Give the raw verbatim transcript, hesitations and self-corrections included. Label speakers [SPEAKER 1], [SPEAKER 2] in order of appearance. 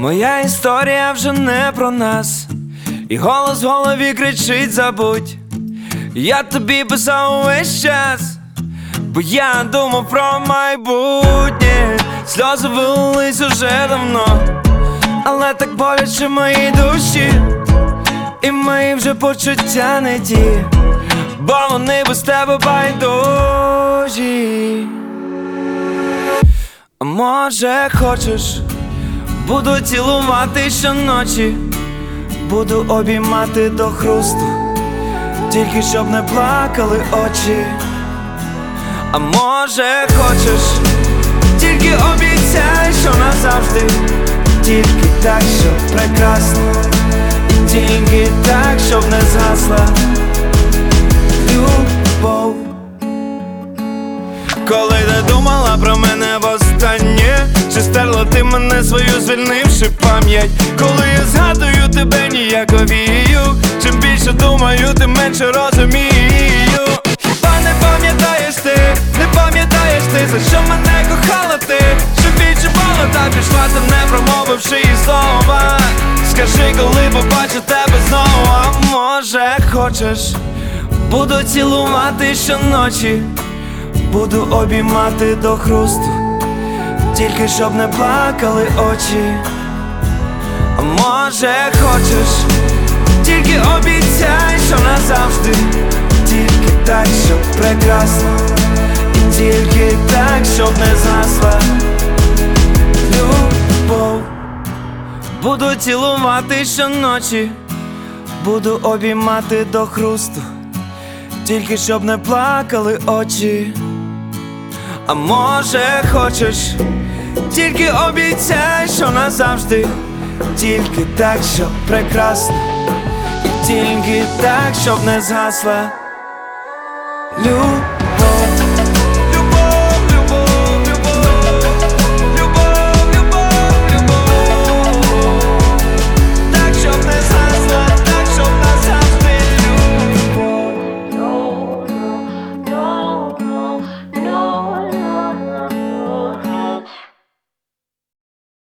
[SPEAKER 1] Моя історія вже не про нас, і голос в голові кричить: забудь. Я тобі писав увесь час, бо я думав про майбутнє. Сльози вилились уже давно, але так боляче в моїй душі, і мої вже почуття не ті, бо вони без тебе байдужі. А може хочеш, буду цілувати щоночі, буду обіймати до хрусту, тільки щоб не плакали очі. А може хочеш, тільки обіцяй, що назавжди, тільки так, щоб прекрасно, і тільки так, щоб не згасла любов. Коли ти думала про мене востаннє, чи стерла ти мене свою, звільнивши пам'ять? Коли я згадую тебе, ніяковію, чим більше думаю, тим менше розумію. Хіба не пам'ятаєш ти, не пам'ятаєш ти, за що мене кохала ти? Що відчувала та пішла, ти не промовивши і слова. Скажи, коли побачу тебе знову. А може хочеш, буду цілувати щоночі, буду обіймати до хрусту, тільки щоб не плакали очі. А може хочеш, тільки обіцяй, що назавжди, тільки так, щоб прекрасно, і тільки так, щоб не згасла любов. Буду цілувати щоночі, буду обіймати до хрусту, тільки щоб не плакали очі. А може хочеш, тільки обіцяй, що назавжди, тільки так, щоб прекрасно, і тільки так, щоб не згасла